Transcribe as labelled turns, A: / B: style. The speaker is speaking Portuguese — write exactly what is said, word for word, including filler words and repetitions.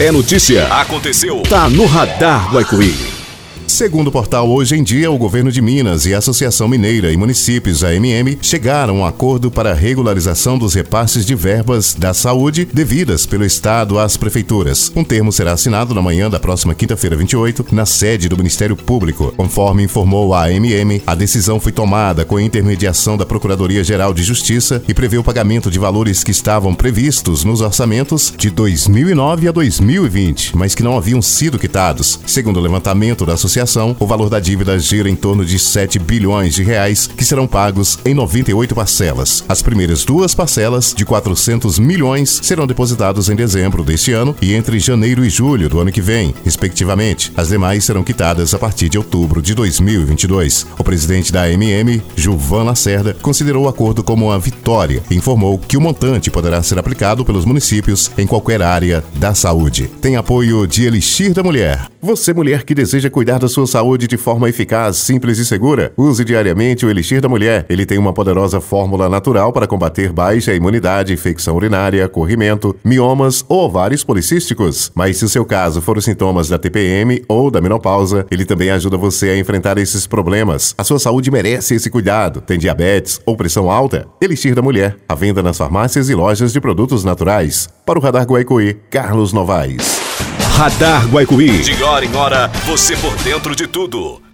A: É notícia.
B: Aconteceu.
A: Tá no Radar Guaicuí.
C: Segundo o portal Hoje em Dia, o governo de Minas e a Associação Mineira e Municípios, a M M, chegaram a um acordo para a regularização dos repasses de verbas da saúde devidas pelo Estado às prefeituras. Um termo será assinado na manhã da próxima quinta-feira, vinte e oito, na sede do Ministério Público. Conforme informou a M M, a decisão foi tomada com a intermediação da Procuradoria-Geral de Justiça e prevê o pagamento de valores que estavam previstos nos orçamentos de dois mil e nove a dois mil e vinte, mas que não haviam sido quitados. Segundo o levantamento da associação, o valor da dívida gira em torno de sete bilhões de reais, que serão pagos em noventa e oito parcelas. As primeiras duas parcelas, de quatrocentos milhões, serão depositados em dezembro deste ano e entre janeiro e julho do ano que vem, respectivamente. As demais serão quitadas a partir de outubro de dois mil e vinte e dois. O presidente da M M, Gilvan Lacerda, considerou o acordo como uma vitória e informou que o montante poderá ser aplicado pelos municípios em qualquer área da saúde. Tem apoio de Elixir da Mulher. Você, mulher que deseja cuidar da sua saúde de forma eficaz, simples e segura, use diariamente o Elixir da Mulher. Ele tem uma poderosa fórmula natural para combater baixa imunidade, infecção urinária, corrimento, miomas ou ovários policísticos. Mas se o seu caso for os sintomas da T P M ou da menopausa, ele também ajuda você a enfrentar esses problemas. A sua saúde merece esse cuidado. Tem diabetes ou pressão alta? Elixir da Mulher, à venda nas farmácias e lojas de produtos naturais. Para o Radar Guaicuí, Carlos Novaes.
A: Radar Guaicuí.
B: De hora em hora, você por dentro de tudo.